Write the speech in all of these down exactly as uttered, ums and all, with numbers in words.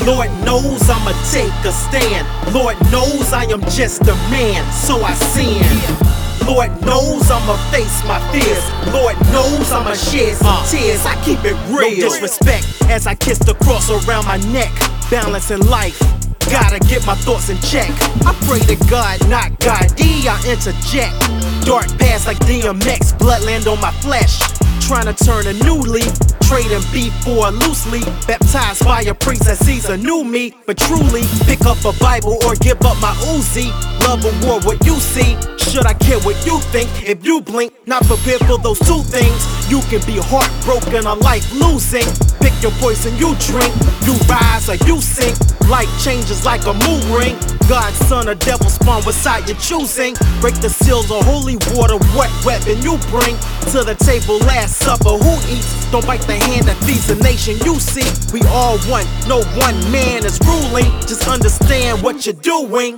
Lord knows I'ma take a stand. Lord knows I am just a man, so I sin. Lord knows I'ma face my fears. Lord knows I'ma shed some tears. I keep it real. No disrespect as I kiss the cross around my neck. Balancing life, gotta get my thoughts in check. I pray to God, not God. D, I interject. Dark past like D M X, bloodland on my flesh. Trying to turn a new leaf, trading beef for a loose leaf. Baptized by a priest that sees a new me. But truly, pick up a Bible or give up my Uzi. Love or war, what you see. Should I care what you think? If you blink, not prepared for those two things. You can be heartbroken or life losing. Pick your poison, you drink. You rise or you sink. Life changes like a moon ring. God's son, a devil spawn, what side you choosing? Break the seals of holy water, what weapon you bring to the table, last supper, who eats? Don't bite the hand that feeds the nation you see. We all one, no one man is ruling. Just understand what you're doing.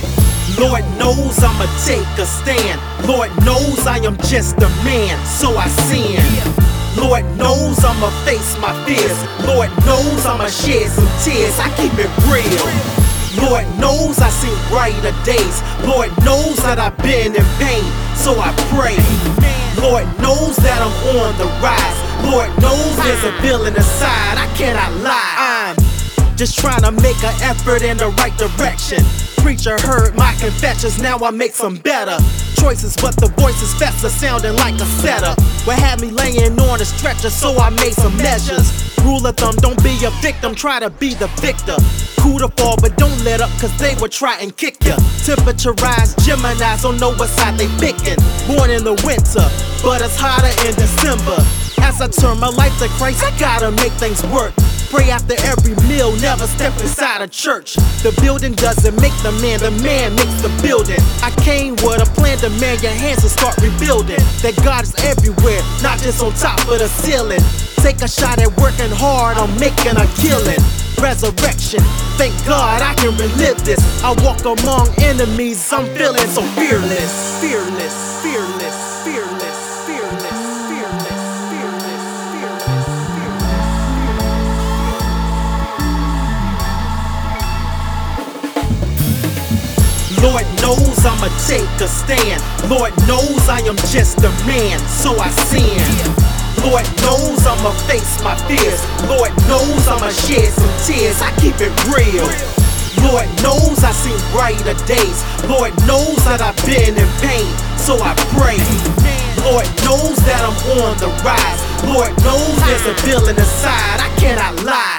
Lord knows I'ma take a stand. Lord knows I am just a man, so I sin. Lord knows I'ma face my fears. Lord knows I'ma shed some tears. I keep it real. Lord knows I seen brighter days. Lord knows that I've been in pain, so I pray. Lord knows that I'm on the rise. Lord knows there's a villain inside. I cannot lie. I'm just trying to make an effort in the right direction. Preacher heard my confessions, now I make some better choices, but the voices fester, sounding like a setup. What had me laying on a stretcher, so I made some measures. Rule of thumb, don't be a victim, try to be the victor. Cool to fall, but don't let up, cause they will try and kick ya. Temperature rise, Geminis don't know what side they picking. Born in the winter, but it's hotter in December. As I turn my life to Christ, I gotta make things work. Pray after every meal, never step inside a church. The building doesn't make the man, the man makes the building. I came with a plan to man your hands and start rebuilding. That God is everywhere, not just on top of the ceiling. Take a shot at working hard on making a killing. Resurrection, thank God I can relive this. I walk among enemies, I'm feeling so fearless. Fearless, fearless, fearless, fearless, fearless, fearless, fearless. Lord knows I'ma take a stand. Lord knows I am just a man, so I sin. Lord knows I'ma face my fears. Lord knows I'ma shed some tears. I keep it real. Lord knows I seen brighter days. Lord knows that I've been in pain, so I pray. Lord knows that I'm on the rise. Lord knows there's a villain inside. I cannot lie.